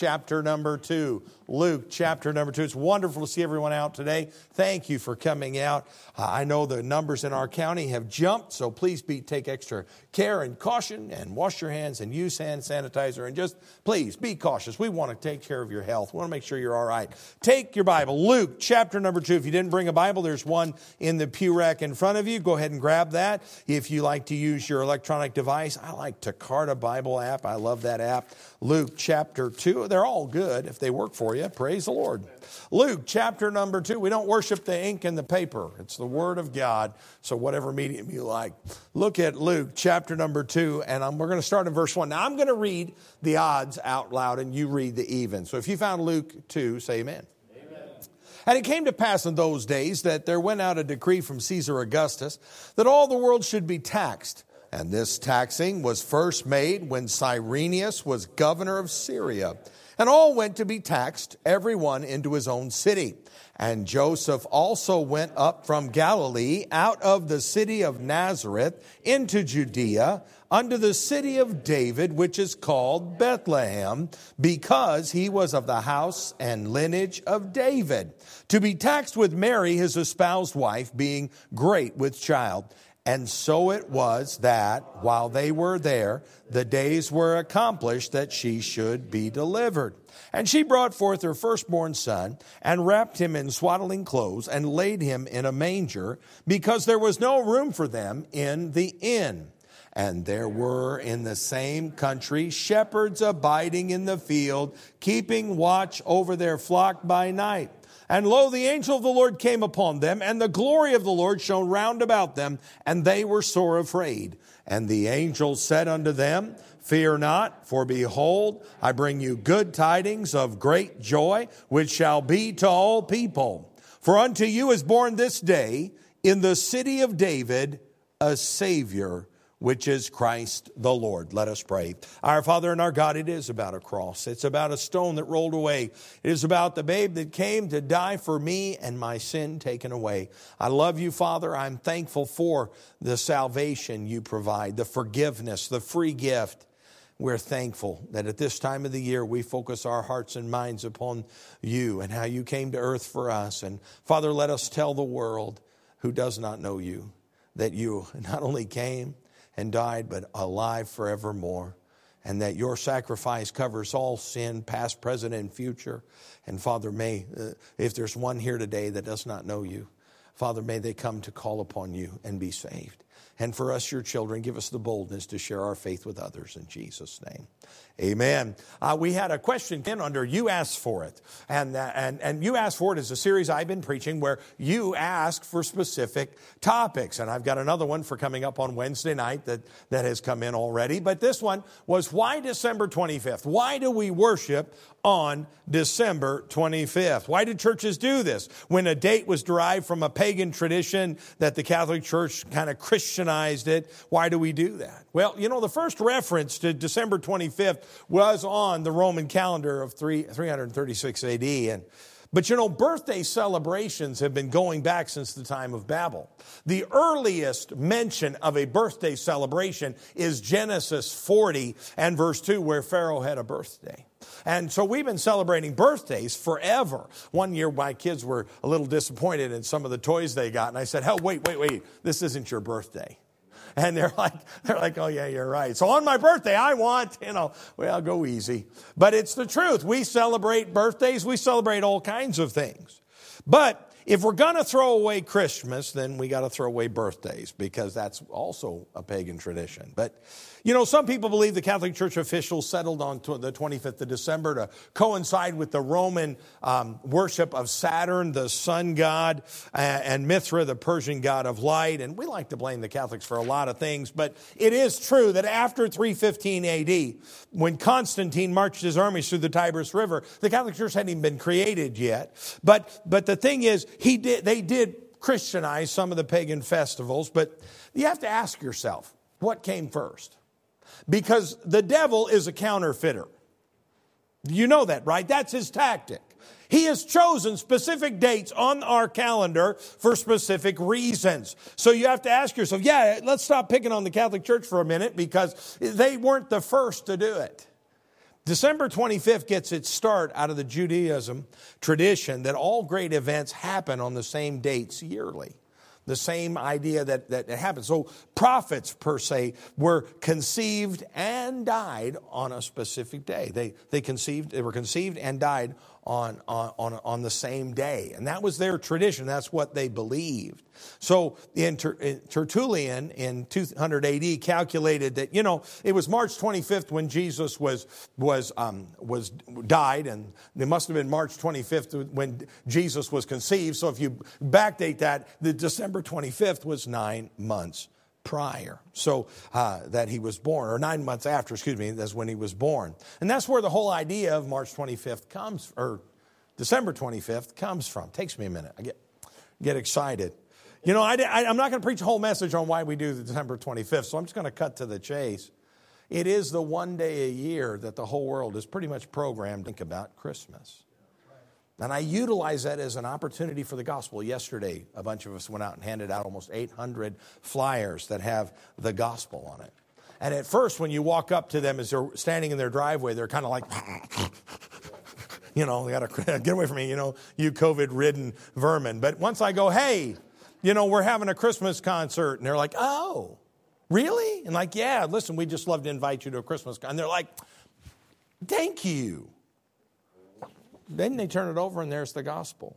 Chapter number 2. Luke chapter number 2. It's wonderful to see everyone out today. Thank you for coming out. I know the numbers in our county have jumped, so please take extra care and caution and wash your hands and use hand sanitizer and just please be cautious. We want to take care of your health. We want to make sure you're all right. Take your Bible. Luke chapter number 2. If you didn't bring a Bible, there's one in the pew rack in front of you. Go ahead and grab that. If you like to use your electronic device, I like Takarta Bible app. I love that app. Luke chapter 2. They're all good if they work for you. Praise the Lord. Luke chapter number 2. We don't worship the ink and the paper. It's the Word of God. So whatever medium you like. Look at Luke chapter number 2. And we're going to start in verse 1. Now I'm going to read the odds out loud and you read the even. So if you found Luke 2, say amen. And it came to pass in those days that there went out a decree from Caesar Augustus that all the world should be taxed. And this taxing was first made when Cyrenius was governor of Syria. And all went to be taxed, every one into his own city. And Joseph also went up from Galilee out of the city of Nazareth into Judea, unto the city of David, which is called Bethlehem, because he was of the house and lineage of David, to be taxed with Mary, his espoused wife, being great with child. And so it was that while they were there, the days were accomplished that she should be delivered. And she brought forth her firstborn son and wrapped him in swaddling clothes and laid him in a manger, because there was no room for them in the inn. And there were in the same country shepherds abiding in the field, keeping watch over their flock by night. And lo, the angel of the Lord came upon them, and the glory of the Lord shone round about them, and they were sore afraid. And the angel said unto them, Fear not, for behold, I bring you good tidings of great joy, which shall be to all people. For unto you is born this day in the city of David a Savior, which is Christ the Lord. Let us pray. Our Father and our God, it is about a cross. It's about a stone that rolled away. It is about the babe that came to die for me and my sin taken away. I love you, Father. I'm thankful for the salvation you provide, the forgiveness, the free gift. We're thankful that at this time of the year we focus our hearts and minds upon you and how you came to earth for us. And Father, let us tell the world who does not know you that you not only came and died, but alive forevermore. And that your sacrifice covers all sin, past, present, and future. And Father, may, if there's one here today that does not know you, Father, may they come to call upon you and be saved. And for us, your children, give us the boldness to share our faith with others in Jesus' name. Amen. We had a question under You Asked For It. And You Asked For It is a series I've been preaching where you ask for specific topics. And I've got another one for coming up on Wednesday night that has come in already. But this one was, why December 25th? Why do we worship on December 25th? Why did churches do this? When a date was derived from a pagan tradition that the Catholic Church kind of Christianized it, why do we do that? Well, you know, the first reference to December 25th was on the Roman calendar of 336 AD. But you know, birthday celebrations have been going back since the time of Babel. The earliest mention of a birthday celebration is Genesis 40 and verse 2, where Pharaoh had a birthday. And so we've been celebrating birthdays forever. One year my kids were a little disappointed in some of the toys they got. And I said, wait, this isn't your birthday. And they're like, oh yeah, you're right. So on my birthday, I want, well, go easy. But it's the truth. We celebrate birthdays. We celebrate all kinds of things. But if we're going to throw away Christmas, then we got to throw away birthdays, because that's also a pagan tradition. But, you know, some people believe the Catholic Church officials settled on the 25th of December to coincide with the Roman worship of Saturn, the sun god, and Mithra, the Persian god of light. And we like to blame the Catholics for a lot of things. But it is true that after 315 AD, when Constantine marched his armies through the Tigris River, the Catholic Church hadn't even been created yet. But the thing is, they did Christianize some of the pagan festivals. But you have to ask yourself, what came first? Because the devil is a counterfeiter. You know that, right? That's his tactic. He has chosen specific dates on our calendar for specific reasons. So you have to ask yourself, let's stop picking on the Catholic Church for a minute, because they weren't the first to do it. December 25th gets its start out of the Judaism tradition that all great events happen on the same dates yearly. The same idea that happens. So prophets, per se, were conceived and died on a specific day. They were conceived and died on the same day. And that was their tradition. That's what they believed. So Tertullian in 200 AD calculated that, it was March 25th when Jesus was died, and it must have been March 25th when Jesus was conceived. So if you backdate that, the December 25th was 9 months prior. So that he was born, or 9 months after, that's when he was born. And that's where the whole idea of March 25th comes, or December 25th comes from. Takes me a minute. I get excited. I'm not going to preach a whole message on why we do the December 25th, so I'm just going to cut to the chase. It is the one day a year that the whole world is pretty much programmed to think about Christmas. And I utilize that as an opportunity for the gospel. Yesterday, a bunch of us went out and handed out almost 800 flyers that have the gospel on it. And at first, when you walk up to them as they're standing in their driveway, they're kind of like, they got to get away from me, you COVID-ridden vermin. But once I go, hey, we're having a Christmas concert. And they're like, oh, really? And like, yeah, listen, we just love to invite you to a Christmas concert. And they're like, thank you. Then they turn it over and there's the gospel.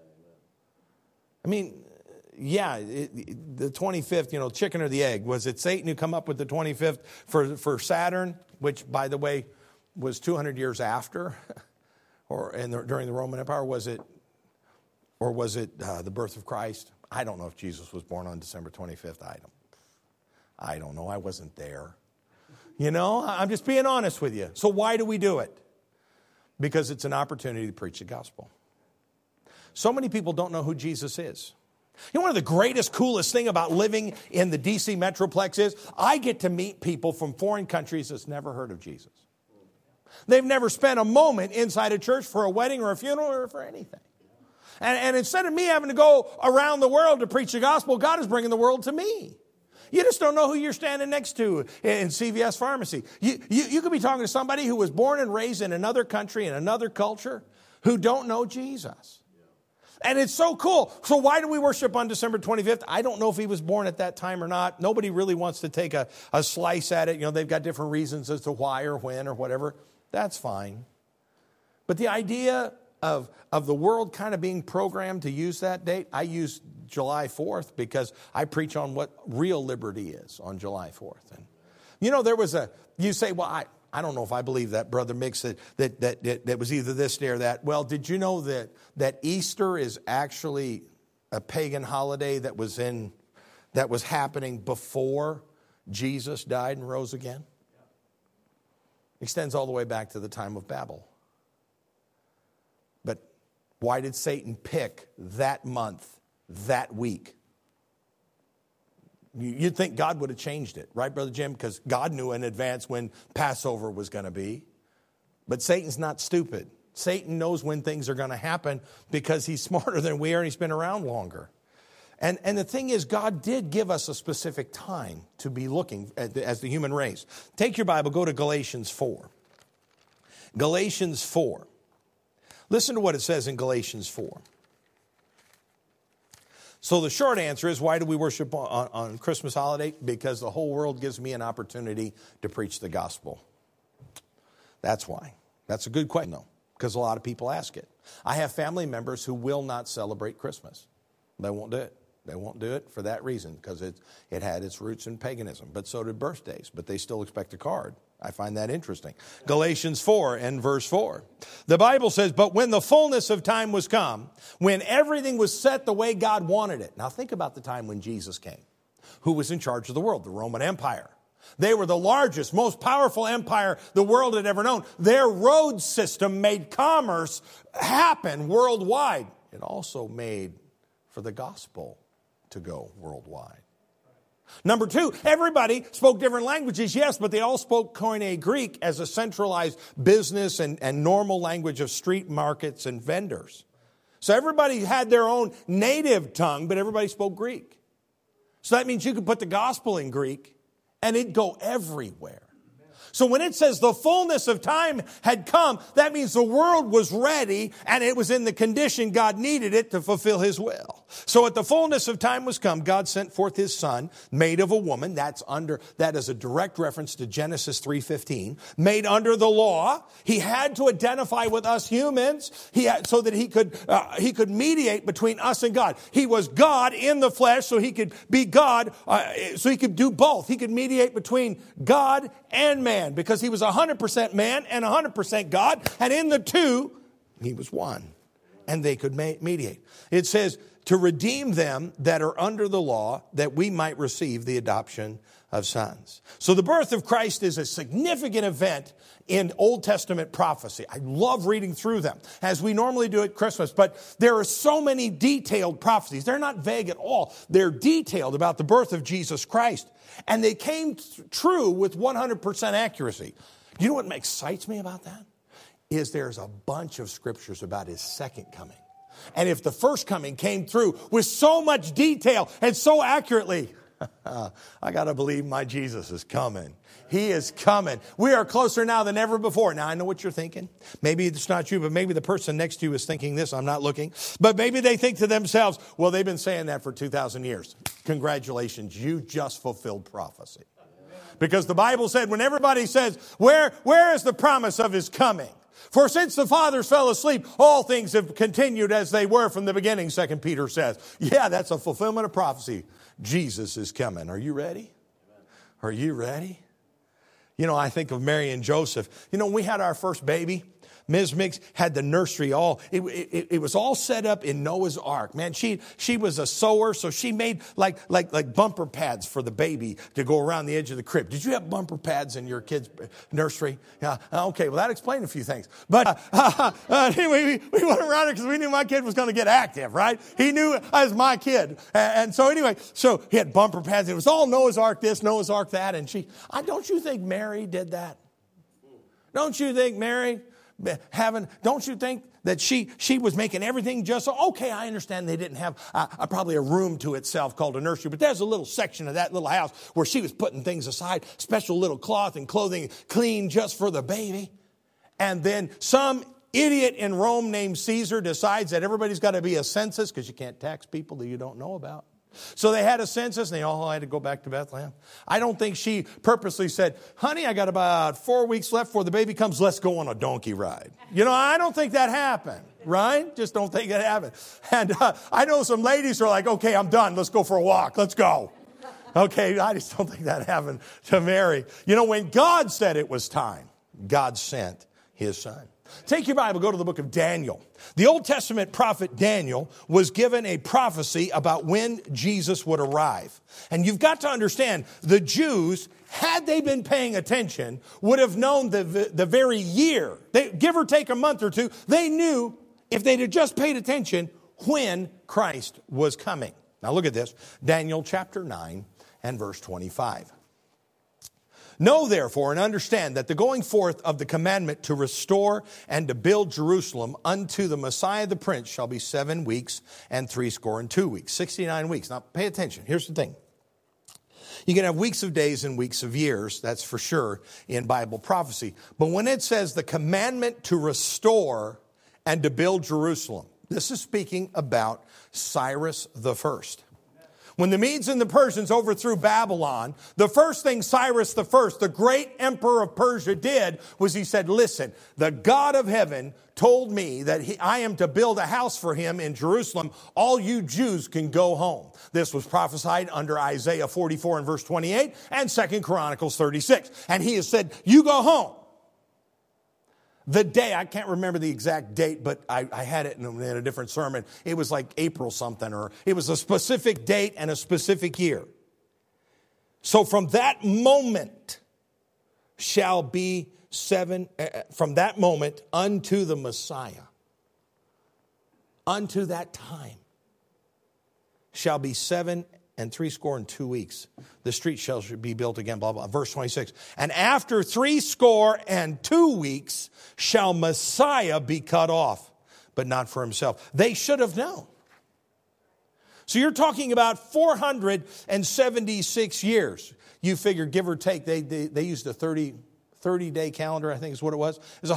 I mean, the 25th, chicken or the egg. Was it Satan who come up with the 25th for Saturn, which, by the way, was 200 years after, during the Roman Empire? Was it the birth of Christ? I don't know if Jesus was born on December 25th. I don't know. I wasn't there. I'm just being honest with you. So why do we do it? Because it's an opportunity to preach the gospel. So many people don't know who Jesus is. One of the greatest, coolest thing about living in the D.C. Metroplex is I get to meet people from foreign countries that's never heard of Jesus. They've never spent a moment inside a church for a wedding or a funeral or for anything. And instead of me having to go around the world to preach the gospel, God is bringing the world to me. You just don't know who you're standing next to in CVS Pharmacy. You could be talking to somebody who was born and raised in another country, in another culture, who don't know Jesus. And it's so cool. So why do we worship on December 25th? I don't know if he was born at that time or not. Nobody really wants to take a slice at it. They've got different reasons as to why or when or whatever. That's fine. But the idea of the world kind of being programmed to use that date, I use July 4th because I preach on what real liberty is on July 4th. And there was you say, well, I don't know if I believe that, Brother Mix, that was either this day or that. Well, did you know that Easter is actually a pagan holiday that was happening before Jesus died and rose again? Extends all the way back to the time of Babel. But why did Satan pick that month, that week? You'd think God would have changed it, right, Brother Jim? Because God knew in advance when Passover was going to be. But Satan's not stupid. Satan knows when things are going to happen because he's smarter than we are and he's been around longer. And the thing is, God did give us a specific time to be looking at as the human race. Take your Bible, go to Galatians 4. Galatians 4. Listen to what it says in Galatians 4. So the short answer is, why do we worship on Christmas holiday? Because the whole world gives me an opportunity to preach the gospel. That's why. That's a good question, though, because a lot of people ask it. I have family members who will not celebrate Christmas. They won't do it. They won't do it for that reason, because it had its roots in paganism. But so did birthdays, but they still expect a card. I find that interesting. Galatians 4 and verse 4. The Bible says, but when the fullness of time was come, when everything was set the way God wanted it. Now think about the time when Jesus came. Who was in charge of the world? The Roman Empire. They were the largest, most powerful empire the world had ever known. Their road system made commerce happen worldwide. It also made for the gospel to go worldwide. Number two, everybody spoke different languages, yes, but they all spoke Koine Greek as a centralized business and normal language of street markets and vendors. So everybody had their own native tongue, but everybody spoke Greek. So that means you could put the gospel in Greek and it'd go everywhere. So when it says the fullness of time had come, that means the world was ready and it was in the condition God needed it to fulfill his will. So at the fullness of time was come, God sent forth his son, made of a woman. That is a direct reference to Genesis 3:15. Made under the law. He had to identify with us humans so that he could mediate between us and God. He was God in the flesh, so he could be God, so he could do both. He could mediate between God and man, because he was 100% man and 100% God, and in the two, he was one, and they could mediate. It says, to redeem them that are under the law, that we might receive the adoption of sons. So the birth of Christ is a significant event in Old Testament prophecy. I love reading through them, as we normally do at Christmas, but there are so many detailed prophecies. They're not vague at all. They're detailed about the birth of Jesus Christ, and they came true with 100% accuracy. You know what excites me about that? Is there's a bunch of scriptures about his second coming. And if the first coming came through with so much detail and so accurately, I got to believe my Jesus is coming. He is coming. We are closer now than ever before. Now, I know what you're thinking. Maybe it's not you, but maybe the person next to you is thinking this. I'm not looking. But maybe they think to themselves, well, they've been saying that for 2,000 years. Congratulations, you just fulfilled prophecy. Because the Bible said, when everybody says, where is the promise of his coming? For since the fathers fell asleep, all things have continued as they were from the beginning, 2 Peter says. Yeah, that's a fulfillment of prophecy. Jesus is coming. Are you ready? Are you ready? You know, I think of Mary and Joseph. You know, when we had our first baby, Ms. Miggs had the nursery it was all set up in Noah's Ark. Man, she was a sewer, so she made like bumper pads for the baby to go around the edge of the crib. Did you have bumper pads in your kids' nursery? Yeah. Okay, well, that explained a few things. But anyway, we went around it because we knew my kid was going to get active, right? He knew I was my kid. And so anyway, so he had bumper pads. It was all Noah's Ark this, Noah's Ark that. And don't you think Mary did that? Don't you think Mary... don't you think that she was making everything just so? Okay, I understand they didn't have probably a room to itself called a nursery, but there's a little section of that little house where she was putting things aside, special little cloth and clothing clean just for the baby. And then some idiot in Rome named Caesar decides that everybody's got to be a census, because you can't tax people that you don't know about. So they had a census, and they all had to go back to Bethlehem. I don't think she purposely said, honey, I got about 4 weeks left before the baby comes. Let's go on a donkey ride. You know, I don't think that happened, right? Just don't think it happened. And I know some ladies are like, okay, I'm done. Let's go for a walk. Let's go. Okay, I just don't think that happened to Mary. You know, when God said it was time, God sent his son. Take your Bible, go to the book of Daniel. The Old Testament prophet Daniel was given a prophecy about when Jesus would arrive. And you've got to understand, the Jews, had they been paying attention, would have known the very year, give or take a month or two, they knew, if they'd have just paid attention, when Christ was coming. Now look at this, Daniel chapter 9 and verse 25. Know therefore and understand that the going forth of the commandment to restore and to build Jerusalem unto the Messiah the Prince shall be 7 weeks and 62 weeks, 69 weeks. Now pay attention. Here's the thing. You can have weeks of days and weeks of years. That's for sure in Bible prophecy. But when it says the commandment to restore and to build Jerusalem, this is speaking about Cyrus the First. When the Medes and the Persians overthrew Babylon, the first thing Cyrus the First, the great emperor of Persia, did was he said, listen, the God of heaven told me that I am to build a house for him in Jerusalem. All you Jews can go home. This was prophesied under Isaiah 44 and verse 28 and 2 Chronicles 36. And he has said, you go home. The day, I can't remember the exact date, but I had it in a different sermon. It was like April something, or it was a specific date and a specific year. So from that moment shall be from that moment unto the Messiah, unto that time shall be 7 62 weeks. The street shall be built again, blah, blah. Verse 26. And after 62 weeks shall Messiah be cut off, but not for himself. They should have known. So you're talking about 476 years. You figure, give or take, they used a 30-day calendar, I think is what it was. It was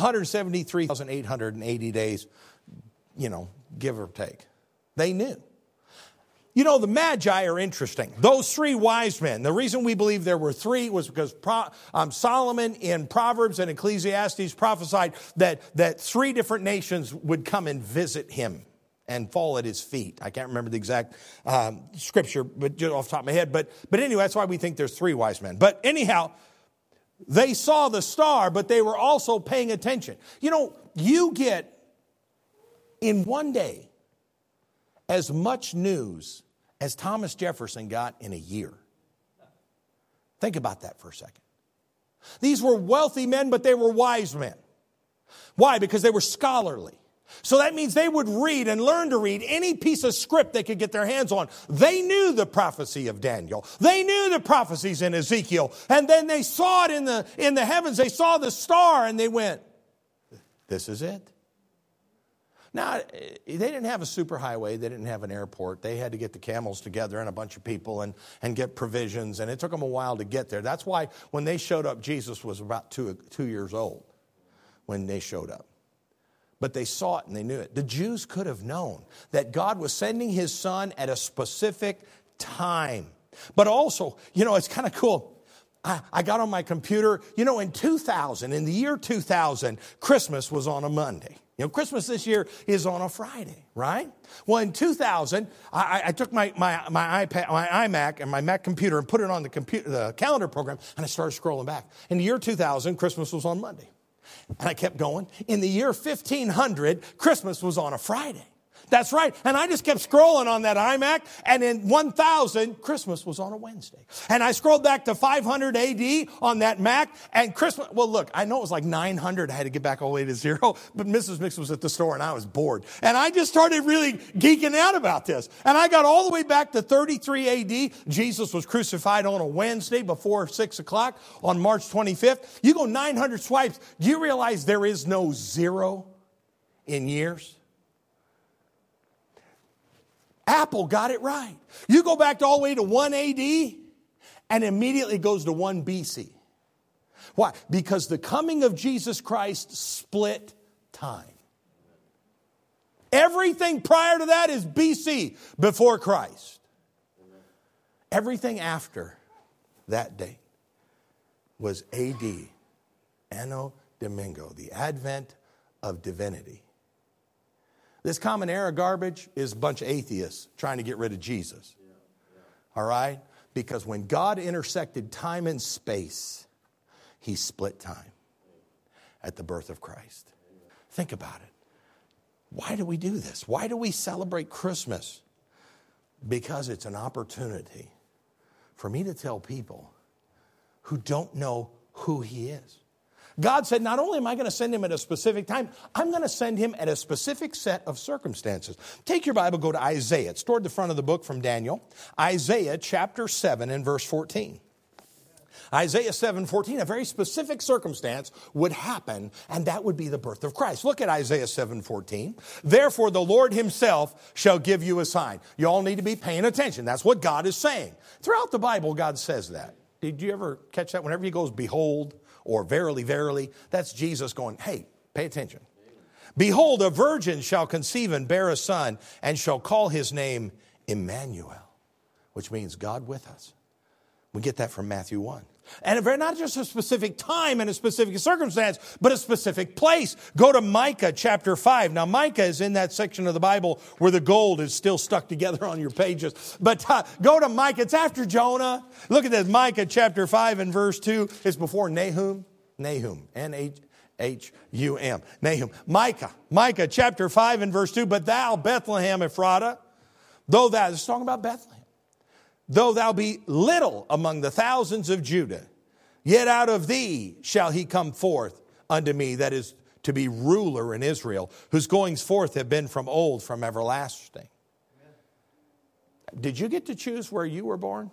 173,880 days, give or take. They knew. The Magi are interesting. Those three wise men, the reason we believe there were three was because Solomon in Proverbs and Ecclesiastes prophesied that three different nations would come and visit him and fall at his feet. I can't remember the exact scripture, but just off the top of my head. But anyway, that's why we think there's three wise men. But anyhow, they saw the star, but they were also paying attention. You get in one day as much news as Thomas Jefferson got in a year. Think about that for a second. These were wealthy men, but they were wise men. Why? Because they were scholarly. So that means they would read and learn to read any piece of script they could get their hands on. They knew the prophecy of Daniel. They knew the prophecies in Ezekiel. And then they saw it in the heavens. They saw the star and they went, this is it. Now, they didn't have a superhighway. They didn't have an airport. They had to get the camels together and a bunch of people and get provisions. And it took them a while to get there. That's why when they showed up, Jesus was about 2 years old when they showed up. But they saw it and they knew it. The Jews could have known that God was sending his son at a specific time. But also, it's kind of cool. I got on my computer, in the year 2000, Christmas was on a Monday. Christmas this year is on a Friday, right? Well, in 2000, I took my iPad, my iMac, and my Mac computer and put it on the calendar program, and I started scrolling back. In the year 2000, Christmas was on Monday. And I kept going. In the year 1500, Christmas was on a Friday. That's right. And I just kept scrolling on that iMac. And in 1000, Christmas was on a Wednesday. And I scrolled back to 500 AD on that Mac. And Christmas, well, look, I know it was like 900. I had to get back all the way to 0. But Mrs. Mix was at the store and I was bored. And I just started really geeking out about this. And I got all the way back to 33 AD. Jesus was crucified on a Wednesday before 6 o'clock on March 25th. You go 900 swipes. Do you realize there is no 0 in years? Apple got it right. You go back all the way to 1 AD and immediately goes to 1 BC. Why? Because the coming of Jesus Christ split time. Everything prior to that is BC, before Christ. Everything after that date was AD, Anno Domingo, the advent of divinity. This common era garbage is a bunch of atheists trying to get rid of Jesus. All right? Because when God intersected time and space, he split time at the birth of Christ. Think about it. Why do we do this? Why do we celebrate Christmas? Because it's an opportunity for me to tell people who don't know who he is. God said, not only am I going to send him at a specific time, I'm going to send him at a specific set of circumstances. Take your Bible, go to Isaiah. It's toward the front of the book from Daniel. Isaiah chapter 7 and verse 14. Isaiah 7:14, a very specific circumstance would happen, and that would be the birth of Christ. Look at Isaiah 7:14. Therefore, the Lord himself shall give you a sign. You all need to be paying attention. That's what God is saying. Throughout the Bible, God says that. Did you ever catch that? Whenever he goes, behold, or verily, verily, that's Jesus going, hey, pay attention. Behold, a virgin shall conceive and bear a son, and shall call his name Emmanuel, which means God with us. We get that from Matthew 1. And not just a specific time and a specific circumstance, but a specific place. Go to Micah chapter 5. Now, Micah is in that section of the Bible where the gold is still stuck together on your pages. But go to Micah. It's after Jonah. Look at this. Micah chapter 5 and verse 2. It's before Nahum. Nahum. N-H-U-M. Nahum. Micah chapter 5 and verse 2. But thou, Bethlehem Ephratah, though thou, it's talking about Bethlehem. Though thou be little among the thousands of Judah, yet out of thee shall he come forth unto me, that is to be ruler in Israel, whose goings forth have been from old, from everlasting. Did you get to choose where you were born?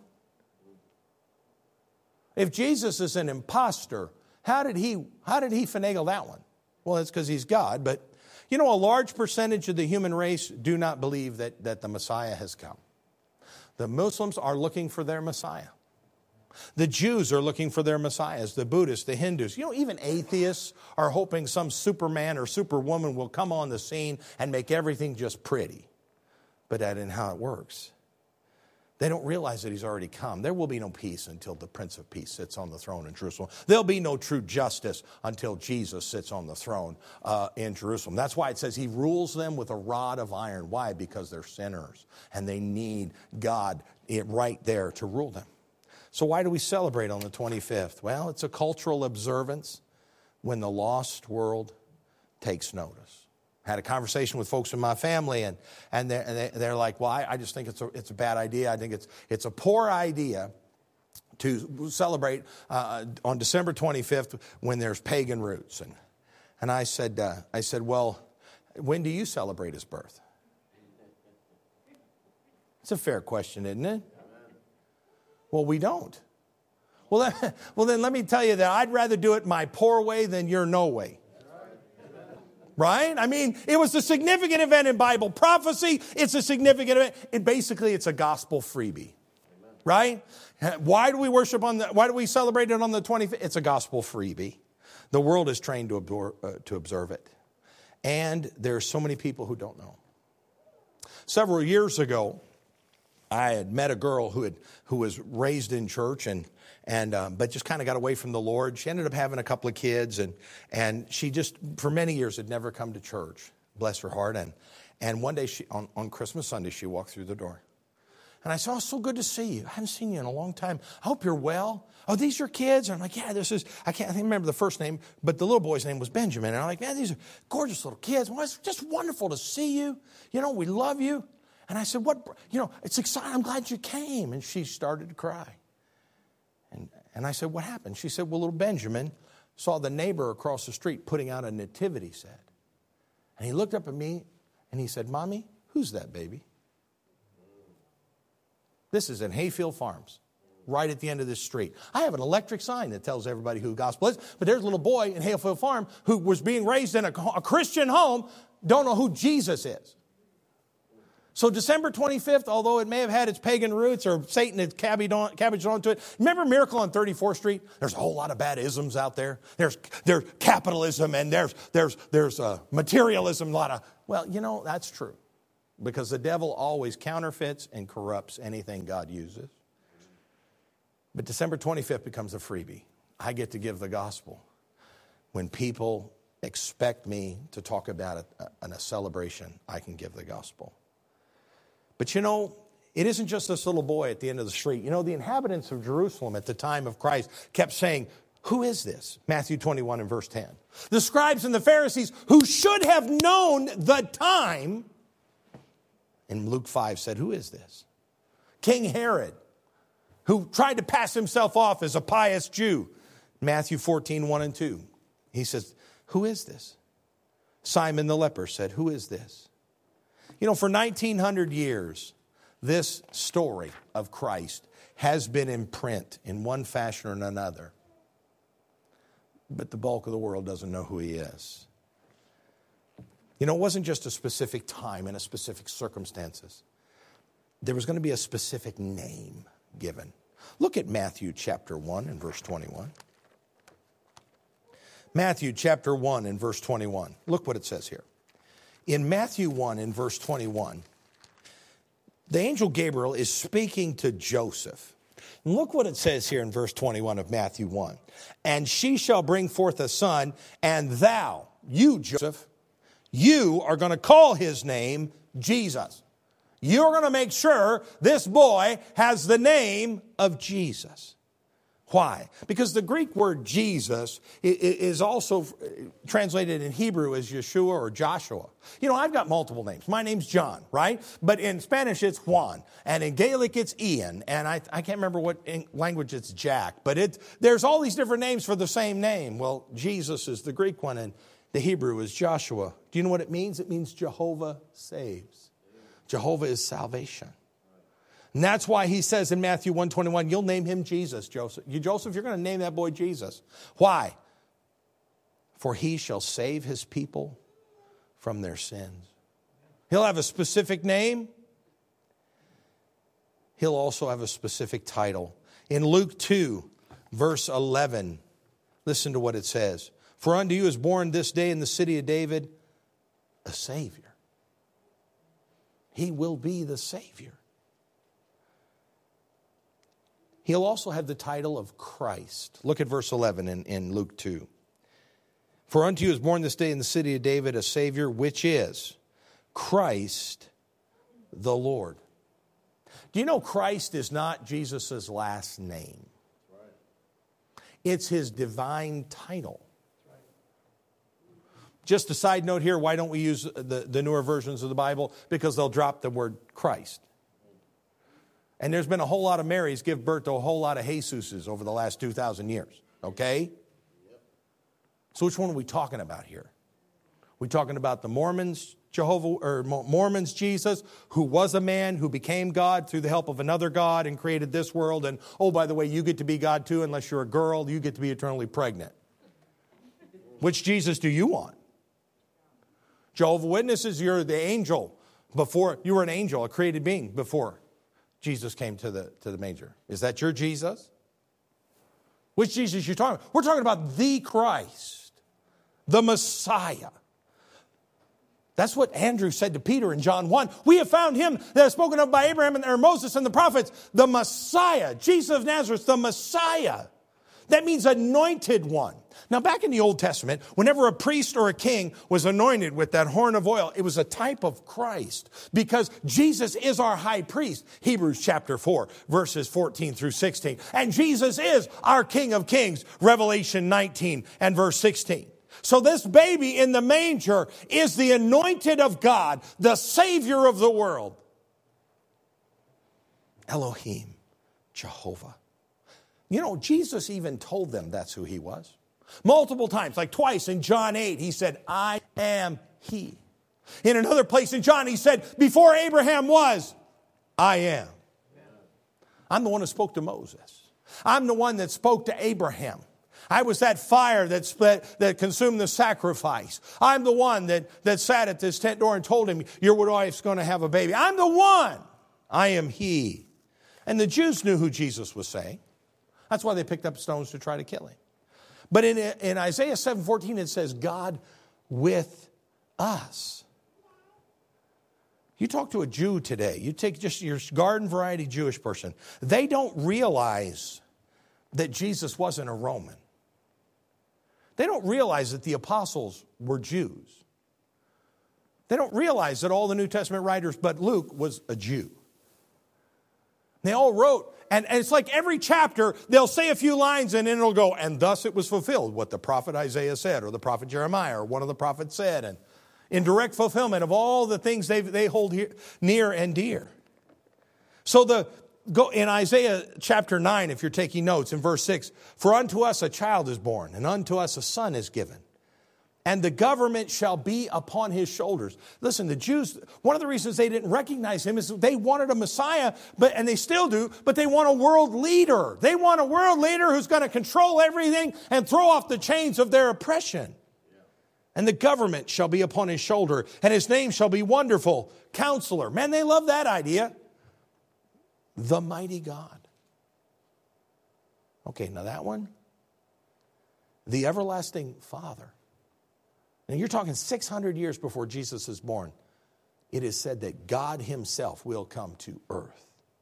If Jesus is an imposter, how did he finagle that one? Well, it's because he's God, but a large percentage of the human race do not believe that the Messiah has come. The Muslims are looking for their Messiah. The Jews are looking for their messiahs, the Buddhists, the Hindus. Even atheists are hoping some Superman or Superwoman will come on the scene and make everything just pretty. But that isn't how it works. They don't realize that he's already come. There will be no peace until the Prince of Peace sits on the throne in Jerusalem. There'll be no true justice until Jesus sits on the throne in Jerusalem. That's why it says he rules them with a rod of iron. Why? Because they're sinners and they need God right there to rule them. So why do we celebrate on the 25th? Well, it's a cultural observance when the lost world takes notice. Had a conversation with folks in my family, and they're like, well, I just think it's a bad idea. I think it's a poor idea to celebrate on December 25th when there's pagan roots. And I said, well, when do you celebrate his birth? It's a fair question, isn't it? Well, we don't. Well, then let me tell you that I'd rather do it my poor way than your no way. Right? I mean, it was a significant event in Bible prophecy. It's a significant event. Basically, it's a gospel freebie. Right? Why do we why do we celebrate it on the 25th? It's a gospel freebie. The world is trained to observe it. And there's so many people who don't know. Several years ago, I had met a girl who was raised in church but just kind of got away from the Lord. She ended up having a couple of kids, and she just, for many years, had never come to church. Bless her heart. And one day, on Christmas Sunday, she walked through the door. And I said, oh, so good to see you. I haven't seen you in a long time. I hope you're well. Oh, these your kids? And I'm like, yeah, I can't remember the first name, but the little boy's name was Benjamin. And I'm like, man, these are gorgeous little kids. Well, it's just wonderful to see you. We love you. And I said, it's exciting. I'm glad you came. And she started to cry. And I said, what happened? She said, well, little Benjamin saw the neighbor across the street putting out a nativity set. And he looked up at me and he said, Mommy, who's that baby? This is in Hayfield Farms, right at the end of this street. I have an electric sign that tells everybody who the gospel is. But there's a little boy in Hayfield Farm who was being raised in a Christian home, don't know who Jesus is. So December 25th, although it may have had its pagan roots or Satan had cabbaged onto it, remember Miracle on 34th Street? There's a whole lot of bad isms out there. There's capitalism and there's materialism. That's true. Because the devil always counterfeits and corrupts anything God uses. But December 25th becomes a freebie. I get to give the gospel. When people expect me to talk about it in a celebration, I can give the gospel. But it isn't just this little boy at the end of the street. The inhabitants of Jerusalem at the time of Christ kept saying, who is this? Matthew 21 and verse 10. The scribes and the Pharisees who should have known the time. And Luke 5 said, who is this? King Herod, who tried to pass himself off as a pious Jew. Matthew 14, 1 and 2. He says, who is this? Simon the leper said, who is this? For 1900 years, this story of Christ has been in print in one fashion or another. But the bulk of the world doesn't know who he is. It wasn't just a specific time and a specific circumstances. There was going to be a specific name given. Look at Matthew chapter 1 and verse 21. Matthew chapter 1 and verse 21. Look what it says here. In Matthew 1 and verse 21, the angel Gabriel is speaking to Joseph. And look what it says here in verse 21 of Matthew 1. And she shall bring forth a son, and thou, you Joseph, you are going to call his name Jesus. You're going to make sure this boy has the name of Jesus. Why? Because the Greek word Jesus is also translated in Hebrew as Yeshua or Joshua. I've got multiple names. My name's John, right? But in Spanish, it's Juan. And in Gaelic, it's Ian. And I can't remember what language it's Jack. But there's all these different names for the same name. Well, Jesus is the Greek one, and the Hebrew is Joshua. Do you know what it means? It means Jehovah saves. Jehovah is salvation. And that's why he says in Matthew 1:21, you'll name him Jesus, Joseph. Joseph, you're going to name that boy Jesus. Why? For he shall save his people from their sins. He'll have a specific name. He'll also have a specific title. In Luke 2, verse 11, listen to what it says. For unto you is born this day in the city of David a Savior. He will be the Savior. He'll also have the title of Christ. Look at verse 11 in Luke 2. For unto you is born this day in the city of David a Savior, which is Christ the Lord. Do you know Christ is not Jesus' last name? It's his divine title. Just a side note here, why don't we use the newer versions of the Bible? Because they'll drop the word Christ. And there's been a whole lot of Marys give birth to a whole lot of Jesuses over the last 2,000 years. Okay? So which one are we talking about here? We talking about the Mormons, Mormons Jesus, who was a man who became God through the help of another God and created this world. And, oh, by the way, you get to be God too. Unless you're a girl, you get to be eternally pregnant. Which Jesus do you want? Jehovah's Witnesses, you're the angel before, you were an angel, a created being before Jesus came to the manger. Is that your Jesus? Which Jesus you're talking about? We're talking about the Christ, the Messiah. That's what Andrew said to Peter in John 1. We have found him that is spoken of by Abraham or Moses and the prophets, the Messiah, Jesus of Nazareth, the Messiah. That means anointed one. Now, back in the Old Testament, whenever a priest or a king was anointed with that horn of oil, it was a type of Christ because Jesus is our high priest. Hebrews chapter 4, verses 14 through 16. And Jesus is our King of Kings, Revelation 19 and verse 16. So this baby in the manger is the anointed of God, the Savior of the world. Elohim, Jehovah. You know, Jesus even told them that's who he was. Multiple times, like twice in John 8, he said, I am he. In another place in John, he said, before Abraham was, I am. I'm the one who spoke to Moses. I'm the one that spoke to Abraham. I was that fire that consumed the sacrifice. I'm the one that sat at this tent door and told him, your wife's going to have a baby. I'm the one. I am he. And the Jews knew who Jesus was saying. That's why they picked up stones to try to kill him. But in Isaiah 7:14, it says, God with us. You talk to a Jew today, you take just your garden variety Jewish person, they don't realize that Jesus wasn't a Roman. They don't realize that the apostles were Jews. They don't realize that all the New Testament writers but Luke was a Jew. They all wrote, and it's like every chapter, they'll say a few lines and then it'll go, and thus it was fulfilled, what the prophet Isaiah said, or the prophet Jeremiah, or one of the prophets said, and in direct fulfillment of all the things they hold near and dear. So go in Isaiah chapter 9, if you're taking notes, in verse 6, for unto us a child is born, and unto us a son is given. And the government shall be upon his shoulders. Listen, the Jews, one of the reasons they didn't recognize him is they wanted a Messiah, and they still do, but they want a world leader. They want a world leader who's going to control everything and throw off the chains of their oppression. And the government shall be upon his shoulder, and his name shall be Wonderful Counselor. Man, they love that idea. The Mighty God. Okay, now that one. The Everlasting Father. Now you're talking 600 years before Jesus is born. It is said that God himself will come to earth.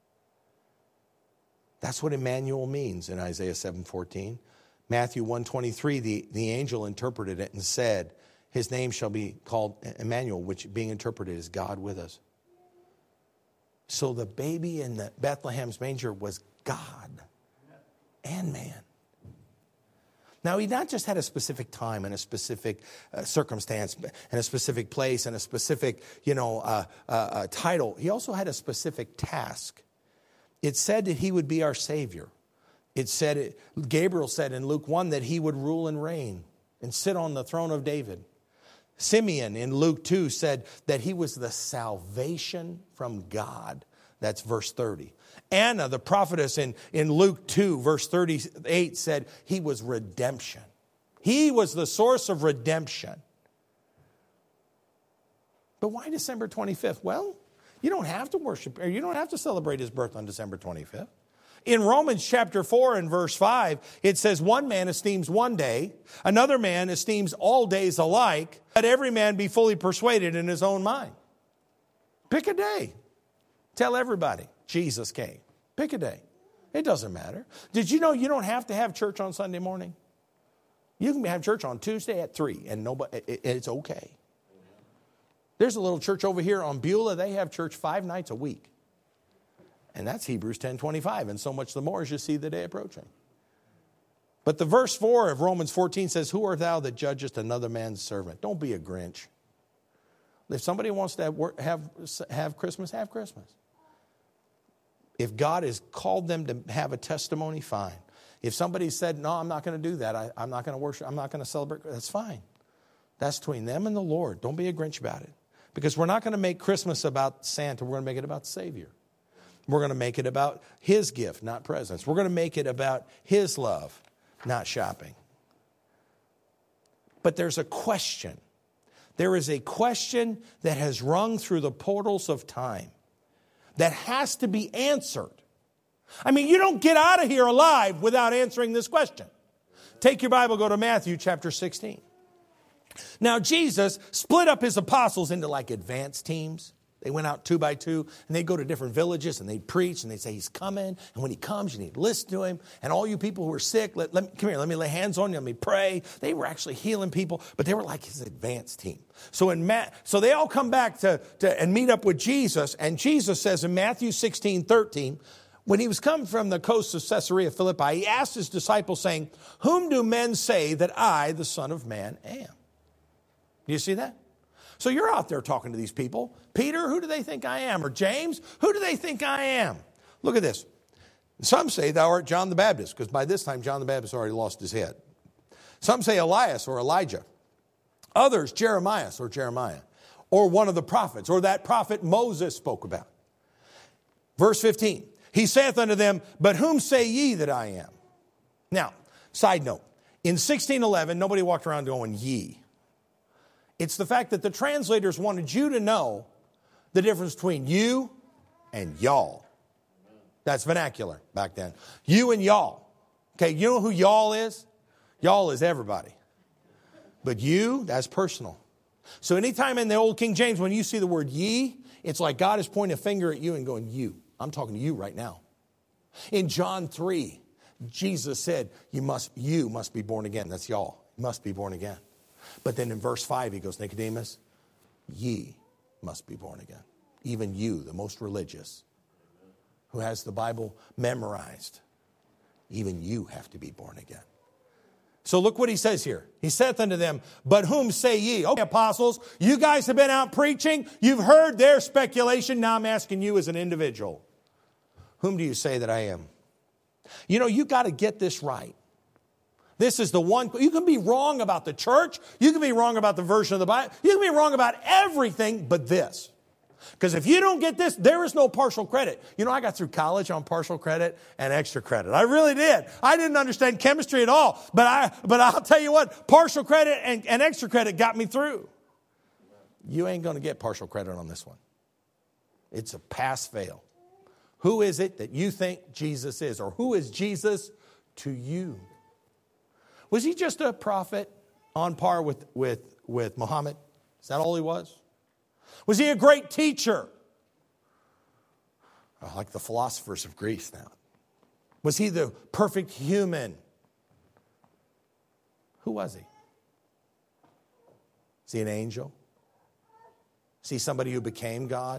That's what Emmanuel means in Isaiah 7:14. Matthew 1:23, the angel interpreted it and said, his name shall be called Emmanuel, which being interpreted is God with us. So the baby in the Bethlehem's manger was God and man. Now, he not just had a specific time and a specific circumstance and a specific place and a specific, title. He also had a specific task. It said that he would be our Savior. Gabriel said in Luke 1 that he would rule and reign and sit on the throne of David. Simeon in Luke 2 said that he was the salvation from God. That's verse 30. Anna, the prophetess in Luke 2, verse 38, said he was redemption. He was the source of redemption. But why December 25th? Well, you don't have to worship, or you don't have to celebrate his birth on December 25th. In Romans chapter 4 and verse 5, it says, one man esteems one day, another man esteems all days alike. Let every man be fully persuaded in his own mind. Pick a day. Tell everybody Jesus came. Pick a day. It doesn't matter. Did you know you don't have to have church on Sunday morning? You can have church on Tuesday at 3 and it's okay. There's a little church over here on Beulah. They have church 5 nights a week. And that's Hebrews 10:25. And so much the more as you see the day approaching. But the verse 4 of Romans 14 says, who art thou that judgest another man's servant? Don't be a Grinch. If somebody wants to have Christmas, have Christmas. If God has called them to have a testimony, fine. If somebody said, no, I'm not going to do that. I'm not going to worship. I'm not going to celebrate. That's fine. That's between them and the Lord. Don't be a Grinch about it. Because we're not going to make Christmas about Santa. We're going to make it about the Savior. We're going to make it about His gift, not presents. We're going to make it about His love, not shopping. But there's a question. There is a question that has rung through the portals of time that has to be answered. I mean, you don't get out of here alive without answering this question. Take your Bible, go to Matthew chapter 16. Now, Jesus split up His apostles into like advanced teams. They went out 2 by 2, and they'd go to different villages, and they'd preach, and they'd say, He's coming. And when He comes, you need to listen to Him. And all you people who are sick, come here, let me lay hands on you, let me pray. They were actually healing people, but they were like His advanced team. So they all come back and meet up with Jesus, and Jesus says in Matthew 16:13, when He was come from the coast of Caesarea Philippi, He asked His disciples, saying, whom do men say that I, the Son of Man, am? Do you see that? So you're out there talking to these people. Peter, who do they think I am? Or James, who do they think I am? Look at this. Some say thou art John the Baptist, because by this time John the Baptist already lost his head. Some say Elias or Elijah. Others, Jeremiah or Jeremiah. Or one of the prophets, or that prophet Moses spoke about. Verse 15. He saith unto them, but whom say ye that I am? Now, side note. In 1611, nobody walked around going ye. It's the fact that the translators wanted you to know the difference between you and y'all. That's vernacular back then. You and y'all. Okay, you know who y'all is? Y'all is everybody. But you, that's personal. So anytime in the old King James, when you see the word ye, it's like God is pointing a finger at you and going, you. I'm talking to you right now. In John 3, Jesus said, you must be born again. That's y'all. You must be born again. But then in verse 5, He goes, Nicodemus, ye must be born again. Even you, the most religious, who has the Bible memorized, even you have to be born again. So look what He says here. He saith unto them, but whom say ye? Okay, apostles, you guys have been out preaching. You've heard their speculation. Now I'm asking you as an individual. Whom do you say that I am? You know, you got to get this right. This is the one. You can be wrong about the church. You can be wrong about the version of the Bible. You can be wrong about everything but this. Because if you don't get this, there is no partial credit. You know, I got through college on partial credit and extra credit. I really did. I didn't understand chemistry at all. But I'll tell you what, partial credit and extra credit got me through. You ain't going to get partial credit on this one. It's a pass-fail. Who is it that you think Jesus is? Or who is Jesus to you? Was He just a prophet on par with Muhammad? Is that all He was? Was He a great teacher? Like the philosophers of Greece now. Was He the perfect human? Who was He? Is He an angel? Is He somebody who became God?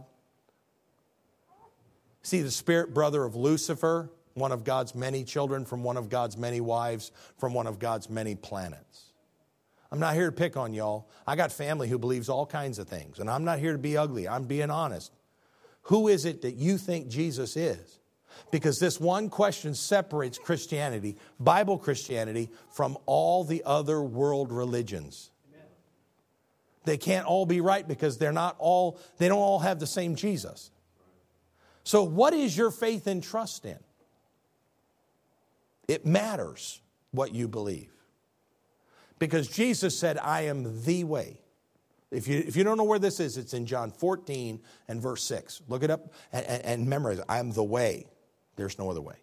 Is He the spirit brother of Lucifer? One of God's many children, from one of God's many wives, from one of God's many planets. I'm not here to pick on y'all. I got family who believes all kinds of things, and I'm not here to be ugly. I'm being honest. Who is it that you think Jesus is? Because this one question separates Christianity, Bible Christianity, from all the other world religions. Amen. They can't all be right because they don't all have the same Jesus. So what is your faith and trust in? It matters what you believe. Because Jesus said, I am the way. If you don't know where this is, it's in John 14 and verse 6. Look it up and memorize it. I am the way. There's no other way.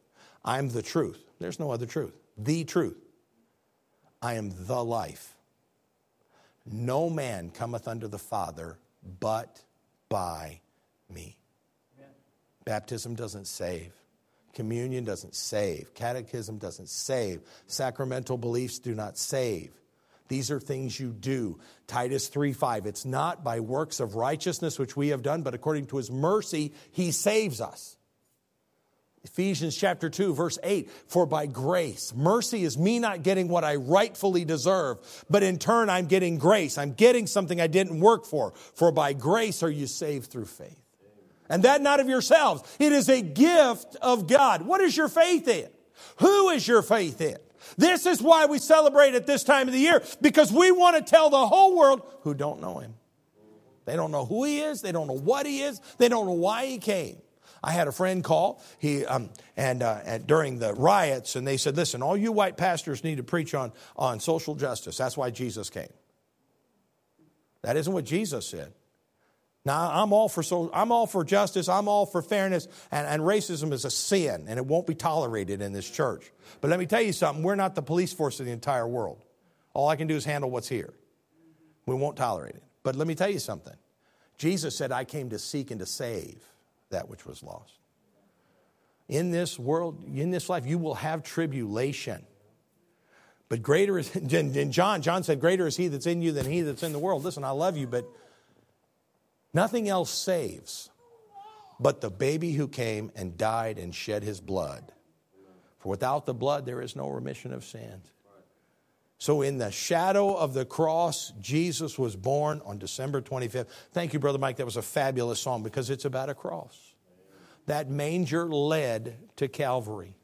I'm the truth. There's no other truth. The truth. I am the life. No man cometh unto the Father but by me. Amen. Baptism doesn't save. Communion doesn't save. Catechism doesn't save. Sacramental beliefs do not save. These are things you do. Titus 3:5. It's not by works of righteousness which we have done, but according to his mercy, he saves us. Ephesians chapter 2, verse 8, for by grace, mercy is me not getting what I rightfully deserve, but in turn I'm getting grace. I'm getting something I didn't work for. For by grace are you saved through faith. And that not of yourselves. It is a gift of God. What is your faith in? Who is your faith in? This is why we celebrate at this time of the year, because we want to tell the whole world who don't know him. They don't know who he is. They don't know what he is. They don't know why he came. I had a friend call during the riots, and they said, listen, all you white pastors need to preach on social justice. That's why Jesus came. That isn't what Jesus said. Now, I'm all for justice. I'm all for fairness, and racism is a sin, and it won't be tolerated in this church. But let me tell you something. We're not the police force of the entire world. All I can do is handle what's here. We won't tolerate it. But let me tell you something. Jesus said, I came to seek and to save that which was lost. In this world, in this life, you will have tribulation. But greater is, in John said, greater is he that's in you than he that's in the world. Listen, I love you, but nothing else saves but the baby who came and died and shed his blood. For without the blood, there is no remission of sins. So in the shadow of the cross, Jesus was born on December 25th. Thank you, Brother Mike. That was a fabulous song because it's about a cross. That manger led to Calvary.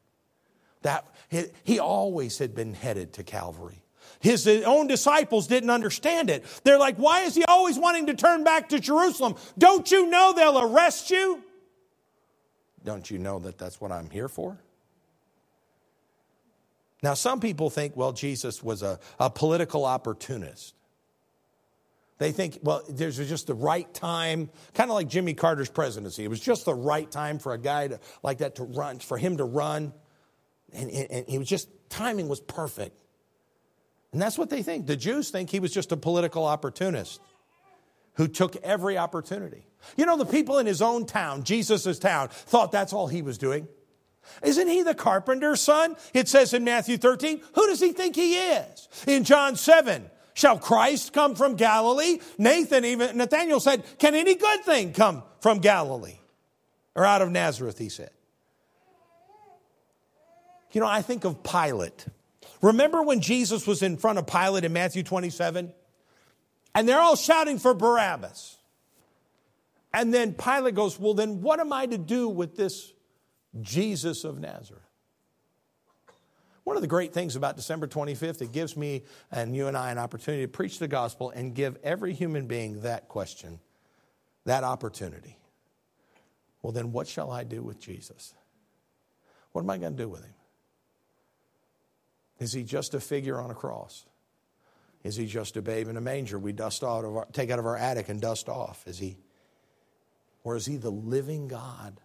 He always had been headed to Calvary. His own disciples didn't understand it. They're like, why is he always wanting to turn back to Jerusalem? Don't you know they'll arrest you? Don't you know that that's what I'm here for? Now, some people think, well, Jesus was a political opportunist. They think, well, there's just the right time, kind of like Jimmy Carter's presidency. It was just the right time for a guy like that to run, for him to run. And he was just, timing was perfect. And that's what they think. The Jews think he was just a political opportunist who took every opportunity. You know, the people in his own town, Jesus' town, thought that's all he was doing. Isn't he the carpenter's son? It says in Matthew 13, who does he think he is? In John 7, shall Christ come from Galilee? Nathanael said, can any good thing come from Galilee? Or out of Nazareth, he said. You know, I think of Pilate. Remember when Jesus was in front of Pilate in Matthew 27? And they're all shouting for Barabbas. And then Pilate goes, well, then what am I to do with this Jesus of Nazareth? One of the great things about December 25th, it gives me and you and I an opportunity to preach the gospel and give every human being that question, that opportunity. Well, then what shall I do with Jesus? What am I going to do with him? Is he just a figure on a cross? Is he just a babe in a manger we take out of our attic and dust off? Or is he the living God?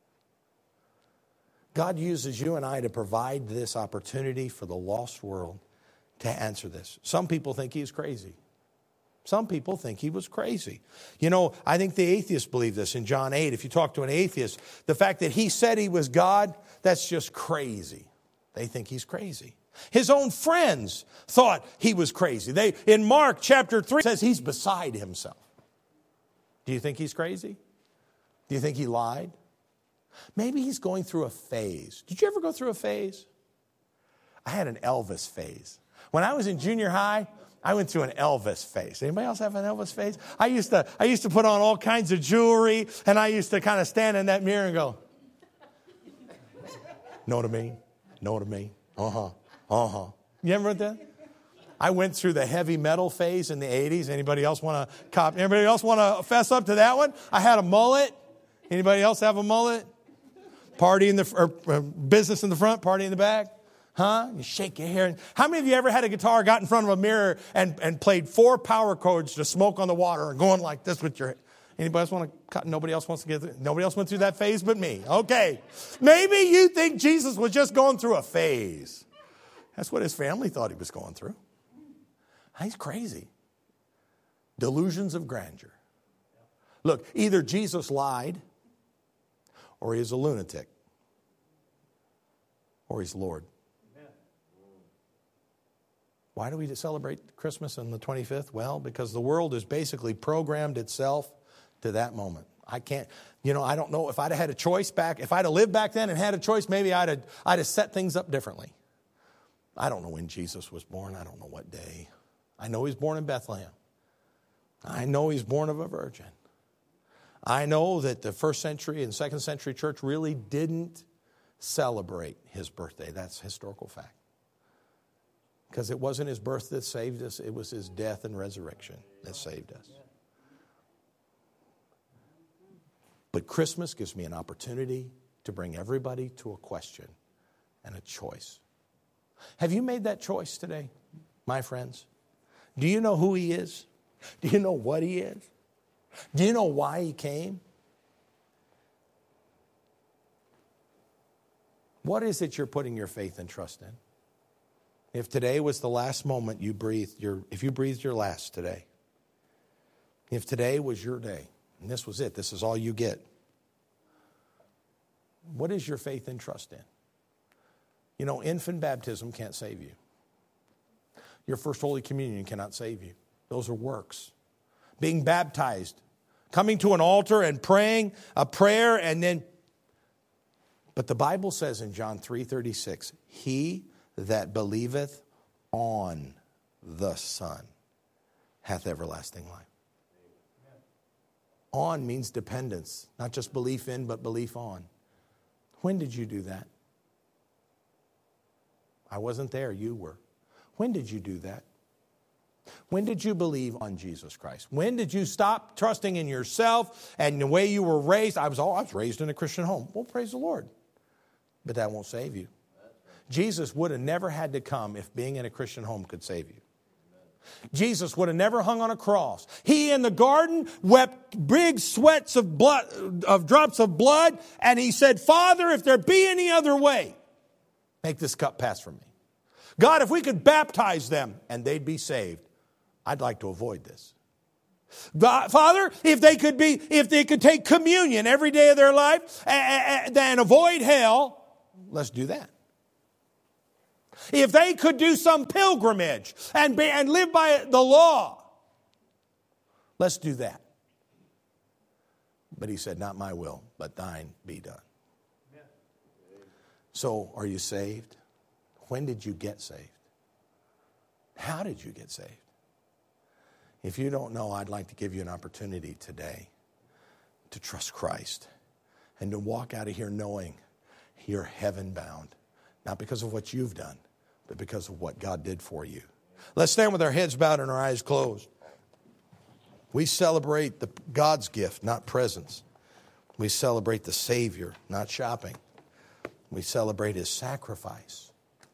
God uses you and I to provide this opportunity for the lost world to answer this. Some people think he's crazy. Some people think he was crazy. You know, I think the atheists believe this in John 8. If you talk to an atheist, the fact that he said he was God, that's just crazy. They think he's crazy. His own friends thought he was crazy. In Mark chapter 3, it says he's beside himself. Do you think he's crazy? Do you think he lied? Maybe he's going through a phase. Did you ever go through a phase? I had an Elvis phase. When I was in junior high, I went through an Elvis phase. Anybody else have an Elvis phase? I used to put on all kinds of jewelry, and I used to kind of stand in that mirror and go, know what I mean? Know what I mean? Uh-huh. Uh-huh. You ever read that? I went through the heavy metal phase in the 80s. Anybody else want to fess up to that one? I had a mullet. Anybody else have a mullet? Party in business in the front, party in the back. Huh? You shake your hair. How many of you ever had a guitar, got in front of a mirror, and played 4 power chords to Smoke on the Water and going like this with your head? Anybody else want to cut? Nobody else wants to get through? Nobody else went through that phase but me. Okay. Maybe you think Jesus was just going through a phase. That's what his family thought he was going through. He's crazy. Delusions of grandeur. Look, either Jesus lied, or he's a lunatic, or he's Lord. Why do we celebrate Christmas on the 25th? Well, because the world has basically programmed itself to that moment. I can't, I don't know if I'd have had a choice if I'd have lived back then and had a choice, maybe I'd have set things up differently. I don't know when Jesus was born. I don't know what day. I know he's born in Bethlehem. I know he's born of a virgin. I know that the first century and second century church really didn't celebrate his birthday. That's historical fact. Because it wasn't his birth that saved us. It was his death and resurrection that saved us. But Christmas gives me an opportunity to bring everybody to a question and a choice. Have you made that choice today, my friends? Do you know who he is? Do you know what he is? Do you know why he came? What is it you're putting your faith and trust in? If today was the last moment you breathed, if you breathed your last today, if today was your day, and this was it, this is all you get, what is your faith and trust in? Infant baptism can't save you. Your first Holy Communion cannot save you. Those are works. Being baptized, coming to an altar and praying a prayer but the Bible says in John 3:36, he that believeth on the Son hath everlasting life. On means dependence, not just belief in, but belief on. When did you do that? I wasn't there, you were. When did you do that? When did you believe on Jesus Christ? When did you stop trusting in yourself and the way you were raised? I was raised in a Christian home. Well, praise the Lord. But that won't save you. Jesus would have never had to come if being in a Christian home could save you. Jesus would have never hung on a cross. He in the garden wept big sweats of blood, of drops of blood, and he said, Father, if there be any other way, make this cup pass from me. God, if we could baptize them and they'd be saved, I'd like to avoid this. Father, if they could take communion every day of their life and avoid hell, let's do that. If they could do some pilgrimage and live by the law, let's do that. But he said, not my will, but thine be done. Yeah. So, are you saved? When did you get saved? How did you get saved? If you don't know, I'd like to give you an opportunity today to trust Christ and to walk out of here knowing you're heaven bound. Not because of what you've done, but because of what God did for you. Let's stand with our heads bowed and our eyes closed. We celebrate God's gift, not presents. We celebrate the Savior, not shopping. We celebrate his sacrifice.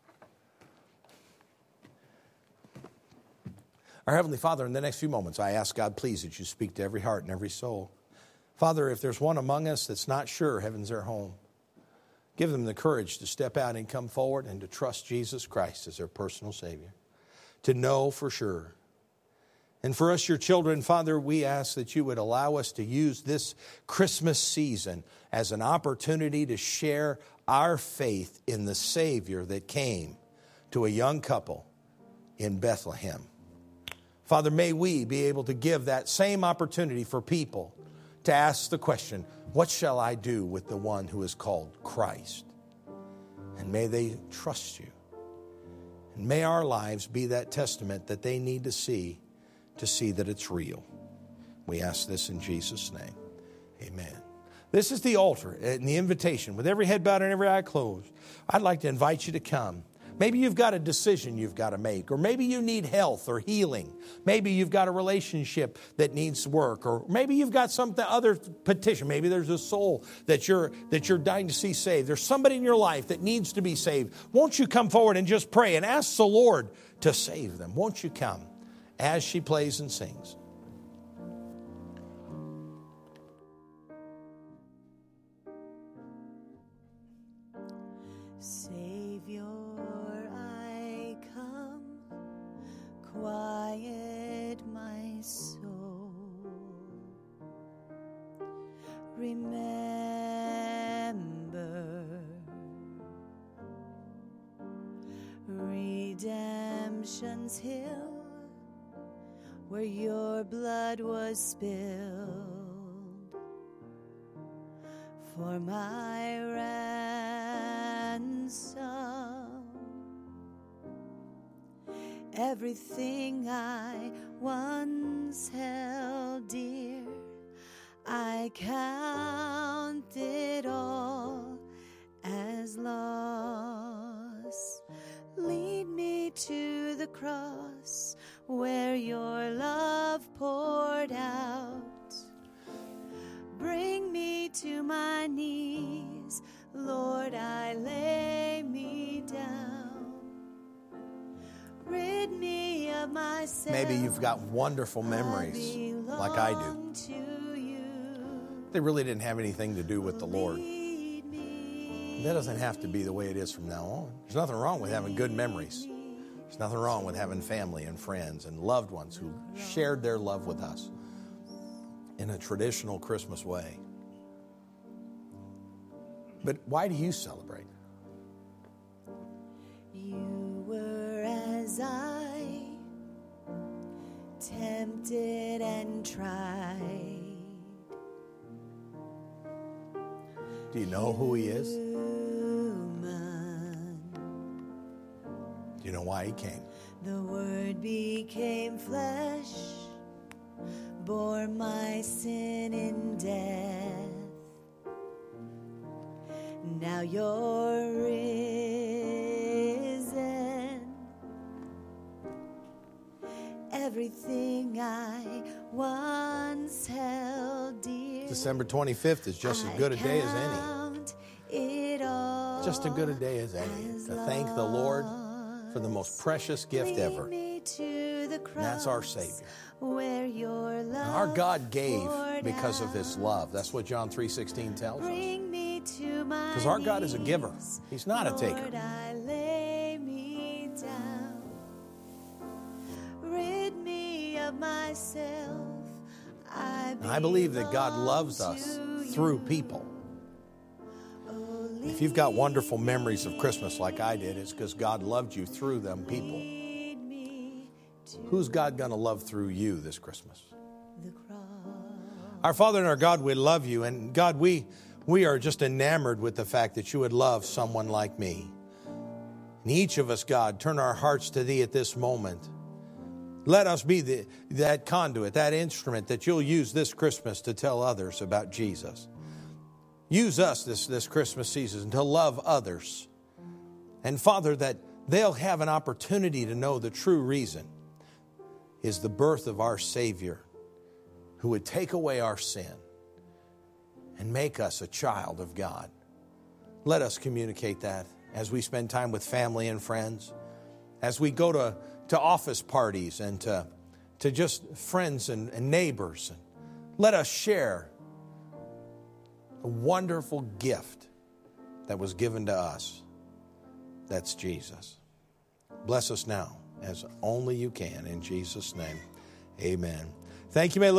Our Heavenly Father, in the next few moments, I ask God, please, that you speak to every heart and every soul. Father, if there's one among us that's not sure heaven's their home, give them the courage to step out and come forward and to trust Jesus Christ as their personal Savior, to know for sure. And for us, your children, Father, we ask that you would allow us to use this Christmas season as an opportunity to share our faith in the Savior that came to a young couple in Bethlehem. Father, may we be able to give that same opportunity for people to ask the question, what shall I do with the one who is called Christ? And may they trust you. And may our lives be that testament that they need to see that it's real. We ask this in Jesus' name. Amen. This is the altar and the invitation. With every head bowed and every eye closed, I'd like to invite you to come. Maybe you've got a decision you've got to make, or maybe you need health or healing. Maybe you've got a relationship that needs work, or maybe you've got some other petition. Maybe there's a soul that you're dying to see saved. There's somebody in your life that needs to be saved. Won't you come forward and just pray and ask the Lord to save them? Won't you come as she plays and sings? remember redemption's hill, where your blood was spilled for my ransom. Everything I once held dear, I count it all as loss. Lead me to the cross where your love poured out. Bring me to my knees, Lord, I lay me down. Rid me of myself. Maybe you've got wonderful memories like I do. They really didn't have anything to do with the Lord. That doesn't have to be the way it is from now on. There's nothing wrong with having good memories. There's nothing wrong with having family and friends and loved ones who shared their love with us in a traditional Christmas way. But why do you celebrate? You were as I, tempted and tried. Do you know who He is? Do you know why He came? The Word became flesh, bore my sin in death. Now you're risen. Everything I once held dear, December 25th is just as good a day as any. Just as good a day as any. To thank the Lord for the most precious gift ever. And that's our Savior. And our God gave because of His love. That's what John 3:16 tells us. Because our God is a giver. He's not a taker. I believe that God loves us through people. If you've got wonderful memories of Christmas like I did, it's because God loved you through them people. Who's God going to love through you this Christmas? Our Father and our God, we love you. And God, we are just enamored with the fact that you would love someone like me. And each of us, God, turn our hearts to Thee at this moment. Let us be that conduit, that instrument that you'll use this Christmas to tell others about Jesus. Use us this Christmas season to love others. And Father, that they'll have an opportunity to know the true reason is the birth of our Savior, who would take away our sin and make us a child of God. Let us communicate that as we spend time with family and friends, as we go to office parties and to just friends and neighbors. And let us share a wonderful gift that was given to us. That's Jesus. Bless us now as only you can. In Jesus' name, amen. Thank you.